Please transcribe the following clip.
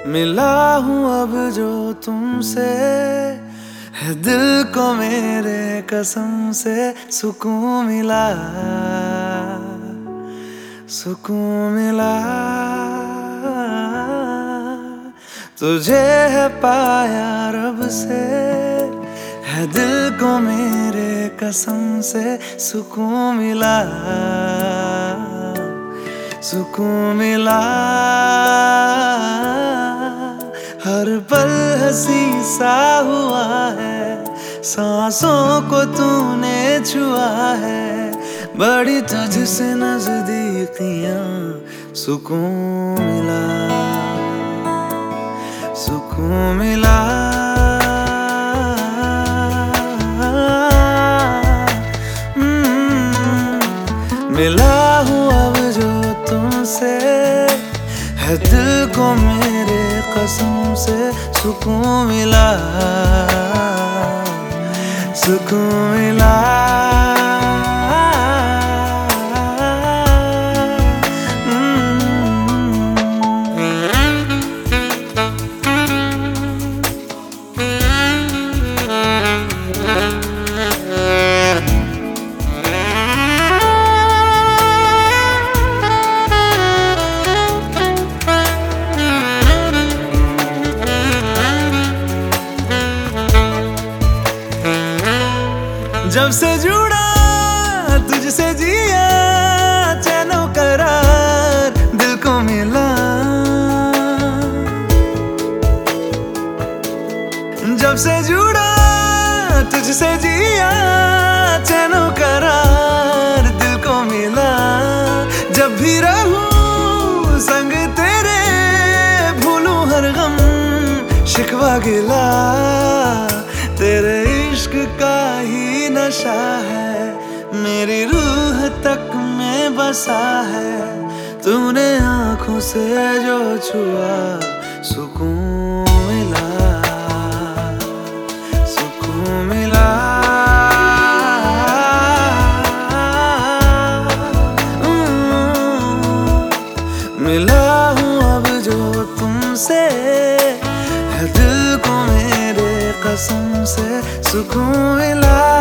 मिला हूँ अब जो तुमसे, है दिल को मेरे कसम से सुकून मिला, सुकून मिला। तुझे है पाया रब से, है दिल को मेरे कसम से सुकून मिला, सुकून मिला। हर पल हंसी सा हुआ है, सांसों को तूने छुआ है, बड़ी तुझसे नजदीकियां सुकून मिला, सुकून मिला। मिला हूँ अब जो तुमसे, है दिल को मेरे कसम से सुकून मिला, सुकून मिला। जब से जुड़ा तुझसे जिया, चैनो करार दिल को मिला। जब से जुड़ा तुझसे जिया, चैनो करार दिल को मिला। जब भी रहूं संग तेरे, भूलूं हर गम शिकवा गिला। तेरे इश्क का ही नशा है, मेरी रूह तक में बसा है। तूने आँखों से जो छुआ, सुकून मिला, सुकून मिला। मिला हूँ अब जो तुमसे, है दिल को मेरे कसम से सुकून मिला।